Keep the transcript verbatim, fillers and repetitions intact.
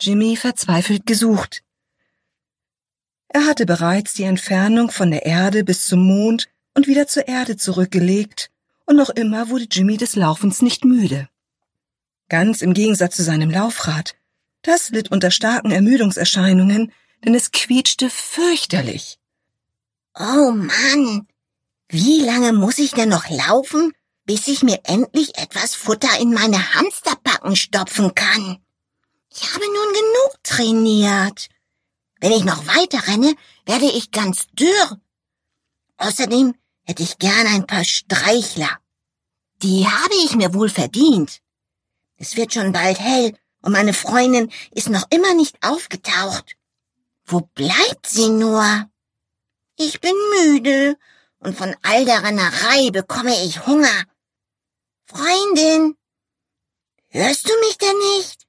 Jimmy verzweifelt gesucht. Er hatte bereits die Entfernung von der Erde bis zum Mond und wieder zur Erde zurückgelegt, und noch immer wurde Jimmy des Laufens nicht müde. Ganz im Gegensatz zu seinem Laufrad. Das litt unter starken Ermüdungserscheinungen, denn es quietschte fürchterlich. Oh Mann, wie lange muss ich denn noch laufen, bis ich mir endlich etwas Futter in meine Hamsterbacken stopfen kann? Ich habe nun genug trainiert. Wenn ich noch weiter renne, werde ich ganz dürr. Außerdem hätte ich gern ein paar Streichler. Die habe ich mir wohl verdient. Es wird schon bald hell und meine Freundin ist noch immer nicht aufgetaucht. Wo bleibt sie nur? Ich bin müde und von all der Rennerei bekomme ich Hunger. Freundin, hörst du mich denn nicht?